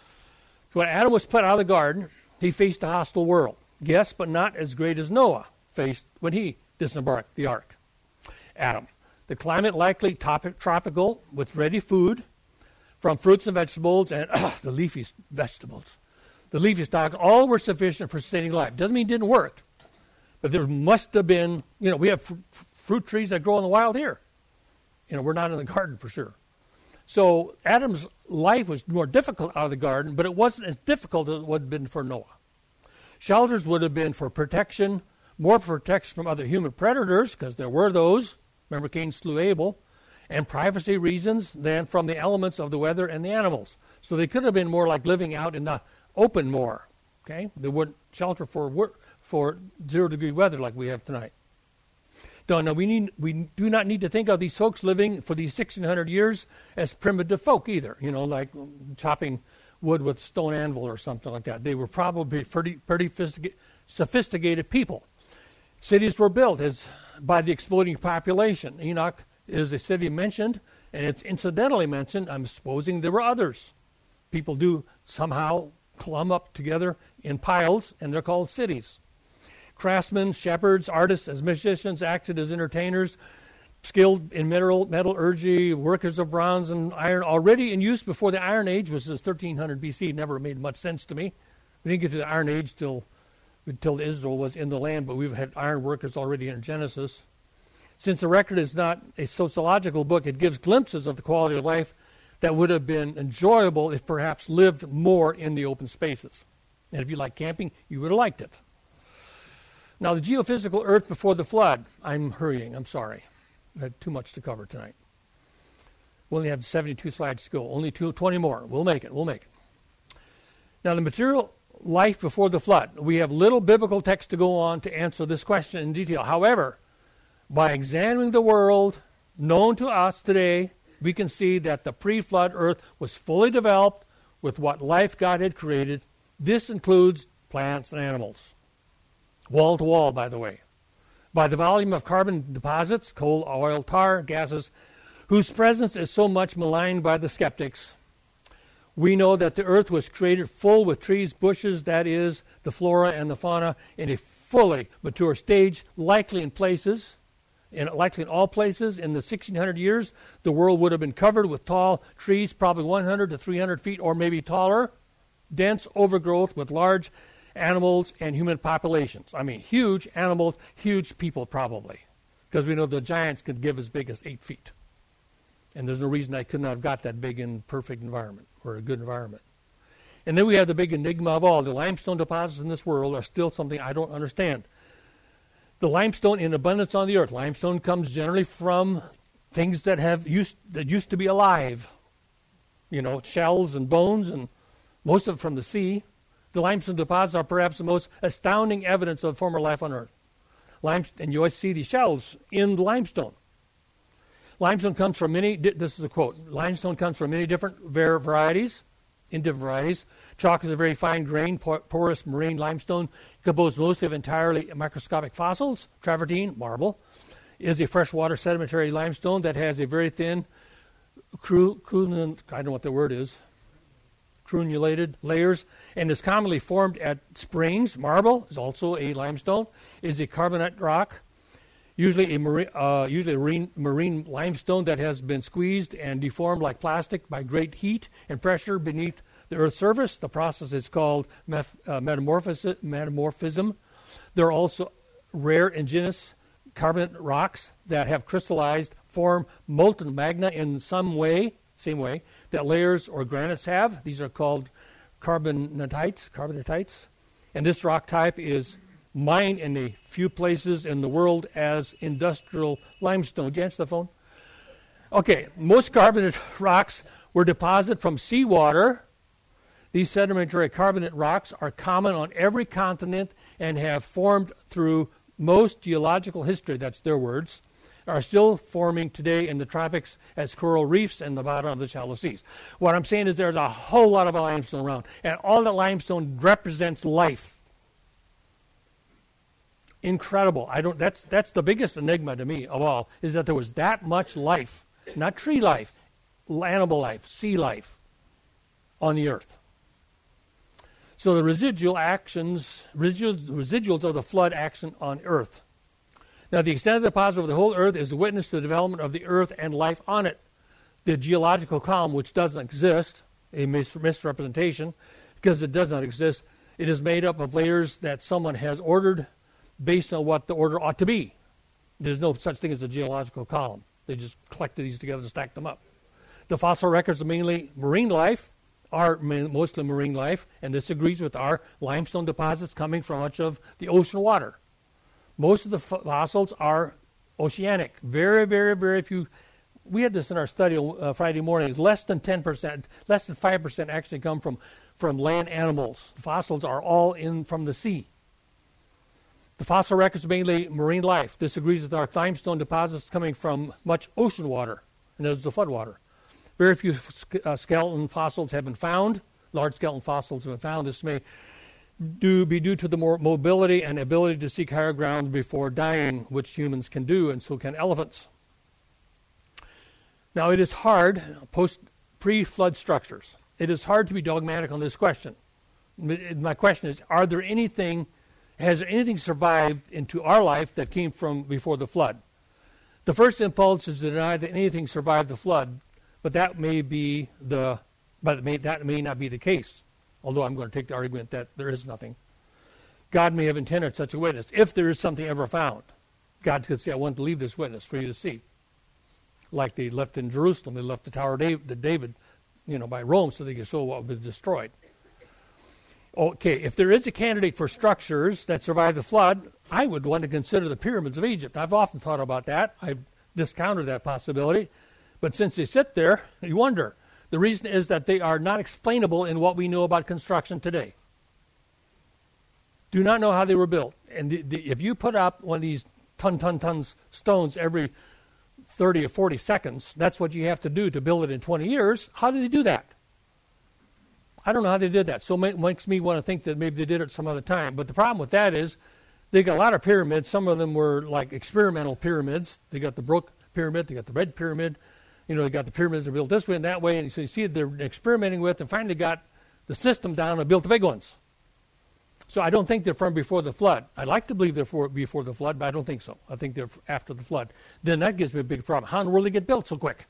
So when Adam was put out of the garden, he faced a hostile world. Yes, but not as great as Noah faced when he disembarked the ark. Adam. The climate likely topic, tropical with ready food from fruits and vegetables and uh, the leafy vegetables. The leafy stalks, all were sufficient for sustaining life. Doesn't mean it didn't work. But there must have been, you know, we have fr- fruit trees that grow in the wild here. You know, we're not in the garden for sure. So Adam's life was more difficult out of the garden, but it wasn't as difficult as it would have been for Noah. Shelters would have been for protection, more protection from other human predators, because there were those. Remember, Cain slew Abel. And privacy reasons than from the elements of the weather and the animals. So they could have been more like living out in the open more. Okay? They wouldn't shelter for work, for zero-degree weather like we have tonight. No, no, we, need, we do not need to think of these folks living for these sixteen hundred years as primitive folk either, you know, like chopping wood with stone anvil or something like that. They were probably pretty, pretty sophisticated people. Cities were built as by the exploding population. Enoch is a city mentioned, and it's incidentally mentioned. I'm supposing there were others. People do somehow clump up together in piles, and they're called cities. Craftsmen, shepherds, artists as musicians, acted as entertainers, skilled in metal, metallurgy, workers of bronze and iron, already in use before the Iron Age, which is thirteen hundred B C. It never made much sense to me. We didn't get to the Iron Age till, until Israel was in the land, but we've had iron workers already in Genesis. Since the record is not a sociological book, it gives glimpses of the quality of life that would have been enjoyable if perhaps lived more in the open spaces. And if you like camping, you would have liked it. Now, the geophysical Earth before the flood. I'm hurrying, I'm sorry. I had too much to cover tonight. We only have seventy-two slides to go. Only two, twenty more. We'll make it. We'll make it. Now, the material life before the flood. We have little biblical text to go on to answer this question in detail. However, by examining the world known to us today, we can see that the pre-flood earth was fully developed with what life God had created. This includes plants and animals. Wall to wall, by the way. By the volume of carbon deposits, coal, oil, tar, gases, whose presence is so much maligned by the skeptics, we know that the earth was created full with trees, bushes, that is, the flora and the fauna, in a fully mature stage, likely in places, in, likely in all places. In the sixteen hundred years, the world would have been covered with tall trees, probably one hundred to three hundred feet or maybe taller, dense overgrowth with large animals and human populations. I mean, huge animals, huge people probably, because we know the giants could give as big as eight feet. And there's no reason I could not have got that big in perfect environment or a good environment. And then we have the big enigma of all. The limestone deposits in this world are still something I don't understand. The limestone in abundance on the earth. Limestone comes generally from things that have used that used to be alive. You know, shells and bones, and most of it from the sea. The limestone deposits are perhaps the most astounding evidence of former life on Earth. Limestone, and you always see these shells in the limestone. Limestone comes from many, this is a quote, limestone comes from many different varieties, in different varieties. Chalk is a very fine grain, porous marine limestone, composed mostly of entirely microscopic fossils. Travertine, marble, is a freshwater sedimentary limestone that has a very thin, cru, cru, I don't know what the word is, crenulated layers, and is commonly formed at springs. Marble is also a limestone, is a carbonate rock, usually a marine, uh, usually a marine, marine limestone that has been squeezed and deformed like plastic by great heat and pressure beneath the Earth's surface. The process is called meth, uh, metamorphosis, metamorphism. There are also rare indigenous carbonate rocks that have crystallized, form molten magma in some way, same way, that layers or granites have. These are called carbonatites, carbonatites. And this rock type is mined in a few places in the world as industrial limestone. Did you answer the phone? Okay, most carbonate rocks were deposited from seawater. These sedimentary carbonate rocks are common on every continent and have formed through most geological history, that's their words, are still forming today in the tropics as coral reefs and the bottom of the shallow seas. What I'm saying is there's a whole lot of limestone around, and all that limestone represents life. Incredible. I don't. That's that's the biggest enigma to me of all, is that there was that much life, not tree life, animal life, sea life, on the earth. So the residual actions, residuals, residuals of the flood action on earth. Now, the extent of the deposit over the whole earth is a witness to the development of the earth and life on it. The geological column, which doesn't exist, a mis- misrepresentation, because it does not exist, it is made up of layers that someone has ordered based on what the order ought to be. There's no such thing as a geological column. They just collected these together and stacked them up. The fossil records are mainly marine life, are mostly marine life, and this agrees with our limestone deposits coming from much of the ocean water. Most of the fossils are oceanic. Very, very, very few. We had this in our study uh, Friday morning. Less than ten percent, less than five percent actually come from, from land animals. The fossils are all in from the sea. The fossil records are mainly marine life. This agrees with our limestone deposits coming from much ocean water, and those are the flood water. Very few uh, skeleton fossils have been found. Large skeleton fossils have been found. This may do be due to the more mobility and ability to seek higher ground before dying, which humans can do, and so can elephants. Now, it is hard, post pre-flood structures, it is hard to be dogmatic on this question. My question is, are there anything Has anything survived into our life that came from before the flood? The first impulse is to deny that anything survived the flood, but that may be the, but it may, that may not be the case. Although I'm going to take the argument that there is nothing. God may have intended such a witness. If there is something ever found, God could say, I want to leave this witness for you to see. Like they left in Jerusalem, they left the Tower of David, David you know, by Rome so they could show what was destroyed. Okay, if there is a candidate for structures that survived the flood, I would want to consider the pyramids of Egypt. I've often thought about that. I've discounted that possibility. But since they sit there, you wonder. The reason is that they are not explainable in what we know about construction today. Do not know how they were built. And the, the, if you put up one of these ton, ton, tons stones every thirty or forty seconds, that's what you have to do to build it in twenty years. How did they do that? I don't know how they did that. So it makes me want to think that maybe they did it some other time. But the problem with that is they got a lot of pyramids. Some of them were like experimental pyramids. They got the Brooke Pyramid. They got the Red Pyramid. You know, they got the pyramids that are built this way and that way. And so you see they're experimenting with and finally got the system down and built the big ones. So I don't think they're from before the flood. I'd like to believe they're for, before the flood, but I don't think so. I think they're after the flood. Then that gives me a big problem. How in the world did they get built so quick?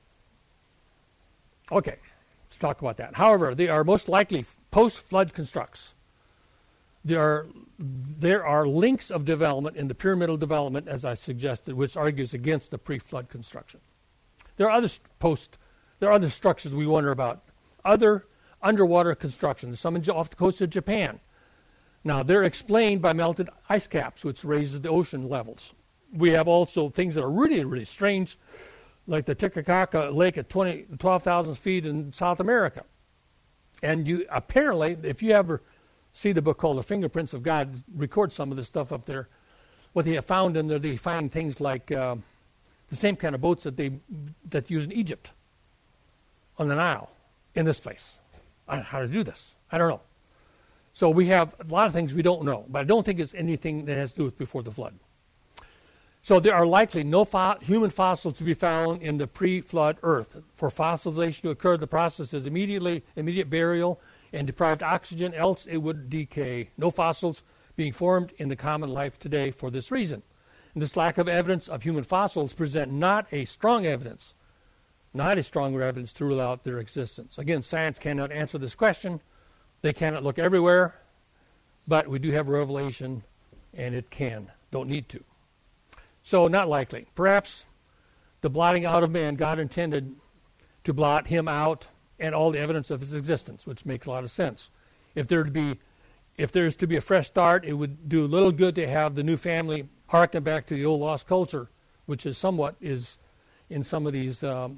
Okay. Let's talk about that. However, they are most likely post-flood constructs. There are, there are links of development in the pyramidal development, as I suggested, which argues against the pre-flood construction. There are other post, there are other structures we wonder about. Other underwater construction, some in, off the coast of Japan. Now, they're explained by melted ice caps, which raises the ocean levels. We have also things that are really, really strange, like the Titicaca Lake at twelve thousand feet in South America. And you apparently, if you ever see the book called The Fingerprints of God, record some of this stuff up there. What they have found in there, they find things like uh, the same kind of boats that they that use in Egypt on the Nile in this place. I don't know how to do this. I don't know. So we have a lot of things we don't know, but I don't think it's anything that has to do with before the flood. So there are likely no fo- human fossils to be found in the pre-flood earth. For fossilization to occur, the process is immediately immediate burial and deprived oxygen, else it would decay. No fossils being formed in the common life today for this reason. And this lack of evidence of human fossils present not a strong evidence, not a stronger evidence to rule out their existence. Again, science cannot answer this question. They cannot look everywhere, but we do have revelation, and it can. Don't need to. So not likely. Perhaps the blotting out of man, God intended to blot him out and all the evidence of his existence, which makes a lot of sense. If there to be, if there's to be a fresh start, it would do little good to have the new family harken back to the old lost culture, which is somewhat is in some of these um,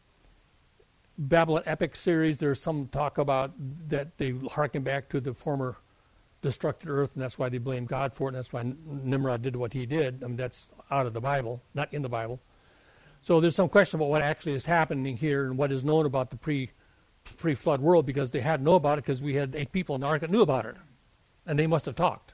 Babylon epic series. There's some talk about that they harken back to the former destructed earth, and that's why they blame God for it, and that's why Nimrod did what he did. I mean, that's out of the Bible, not in the Bible. So there's some question about what actually is happening here and what is known about the pre, pre-flood world, because they had to know about it because we had eight people in the ark that knew about it, and they must have talked.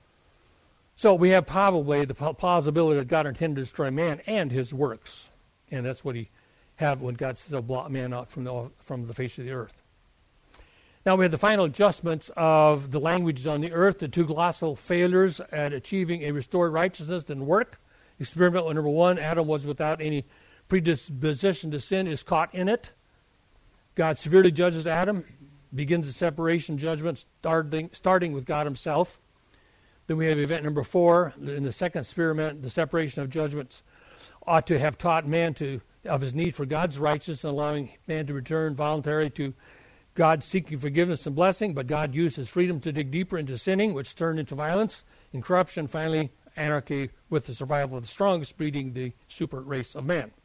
So we have probably the plausibility that God intended to destroy man and his works, and that's what he had when God said, "I'll blot man out from the, from the face of the earth." Now we have the final adjustments of the languages on the earth. The two colossal failures at achieving a restored righteousness didn't work. Experiment number one, Adam was without any predisposition to sin, is caught in it. God severely judges Adam, begins the separation judgment starting, starting with God himself. Then we have event number four, in the second experiment, the separation of judgments ought to have taught man to of his need for God's righteousness and allowing man to return voluntarily to God, seeking forgiveness and blessing, but God used his freedom to dig deeper into sinning, which turned into violence and corruption, finally anarchy with the survival of the strongest, breeding the super race of man.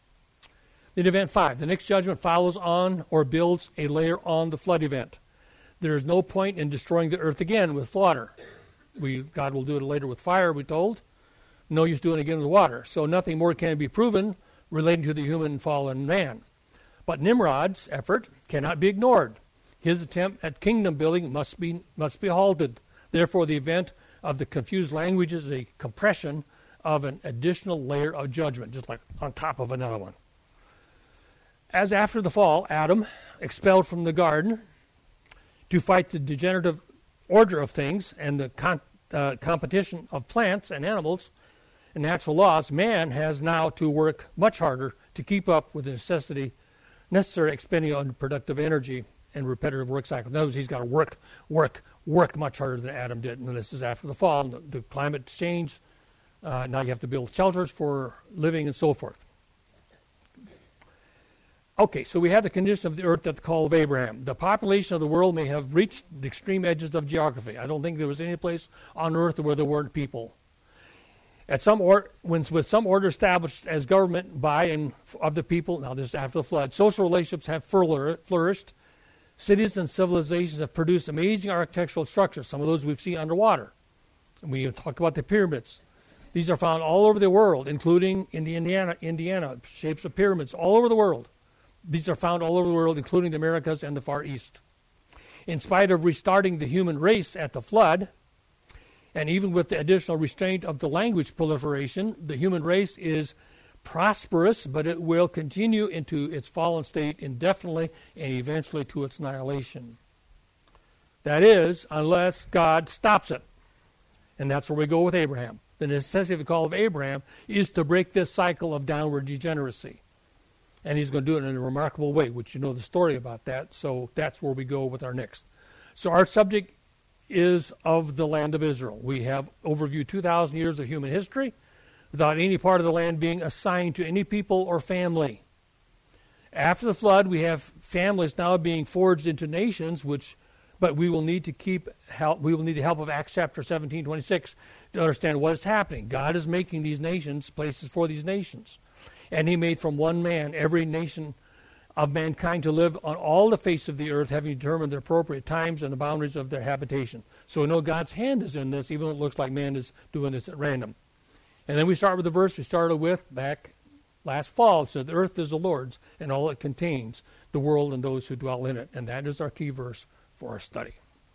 In event five, the next judgment follows on or builds a layer on the flood event. There is no point in destroying the earth again with water. We, God will do it later with fire, we're told. No use doing it again with water. So nothing more can be proven relating to the human fallen man. But Nimrod's effort cannot be ignored. His attempt at kingdom building must be must be halted. Therefore, the event of the confused language is a compression of an additional layer of judgment, just like on top of another one. As after the fall, Adam, expelled from the garden to fight the degenerative order of things and the con- uh, competition of plants and animals and natural laws, man has now to work much harder to keep up with the necessity, necessary expending on productive energy and repetitive work cycle. In other words, he's got to work, work, work much harder than Adam did. And this is after the fall, the, the climate change. Uh, now you have to build shelters for living and so forth. Okay, so we have the condition of the earth at the call of Abraham. The population of the world may have reached the extreme edges of geography. I don't think there was any place on earth where there weren't people. At some or, when, with some order established as government by and of the people, now this is after the flood, social relationships have flourished. Cities and civilizations have produced amazing architectural structures. Some of those we've seen underwater. And we talk about the pyramids. These are found all over the world, including in the Indiana, Indiana, shapes of pyramids all over the world. These are found all over the world, including the Americas and the Far East. In spite of restarting the human race at the flood, and even with the additional restraint of the language proliferation, the human race is prosperous, but it will continue into its fallen state indefinitely and eventually to its annihilation. That is, unless God stops it. And that's where we go with Abraham. The necessity of the call of Abraham is to break this cycle of downward degeneracy. And he's going to do it in a remarkable way, which you know the story about that. So that's where we go with our next. So our subject is of the land of Israel. We have overviewed two thousand years of human history without any part of the land being assigned to any people or family. After the flood, we have families now being forged into nations, which, but we will need to keep help. We will need the help of Acts chapter seventeen, twenty-six to understand what is happening. God is making these nations places for these nations. And he made from one man every nation of mankind to live on all the face of the earth, having determined the appropriate times and the boundaries of their habitation. So we know God's hand is in this, even though it looks like man is doing this at random. And then we start with the verse we started with back last fall. It said, the earth is the Lord's, and all it contains, the world and those who dwell in it. And that is our key verse for our study.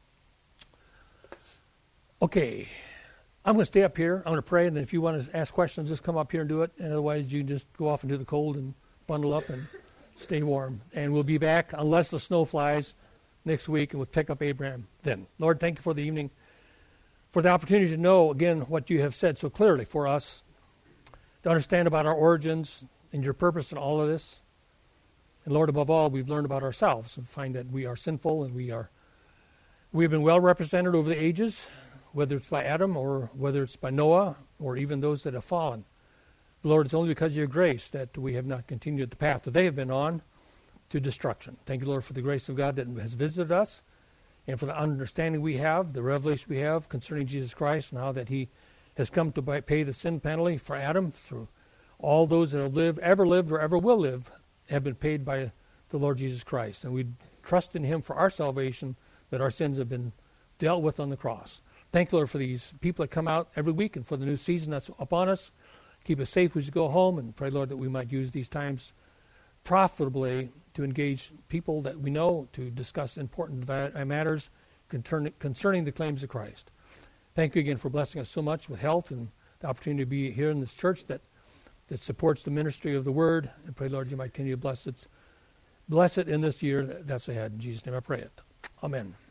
Okay. I'm going to stay up here. I'm going to pray, and then if you want to ask questions, just come up here and do it. And otherwise, you can just go off into the cold and bundle up and stay warm. And we'll be back, unless the snow flies, next week, and we'll pick up Abraham then. Lord, thank you for the evening, for the opportunity to know, again, what you have said so clearly for us, to understand about our origins and your purpose in all of this. And Lord, above all, we've learned about ourselves and find that we are sinful, and we are we have been well represented over the ages, whether it's by Adam or whether it's by Noah or even those that have fallen. Lord, it's only because of your grace that we have not continued the path that they have been on to destruction. Thank you, Lord, for the grace of God that has visited us and for the understanding we have, the revelation we have concerning Jesus Christ and how that he has come to pay the sin penalty for Adam. Through all those that have lived, ever lived or ever will live have been paid by the Lord Jesus Christ. And we trust in him for our salvation, that our sins have been dealt with on the cross. Thank you, Lord, for these people that come out every week and for the new season that's upon us. Keep us safe as we go home, and pray, Lord, that we might use these times profitably to engage people that we know to discuss important matters concerning the claims of Christ. Thank you again for blessing us so much with health and the opportunity to be here in this church that, that supports the ministry of the Word. And pray, Lord, you might continue to bless it, bless it in this year that's ahead. In Jesus' name I pray it. Amen.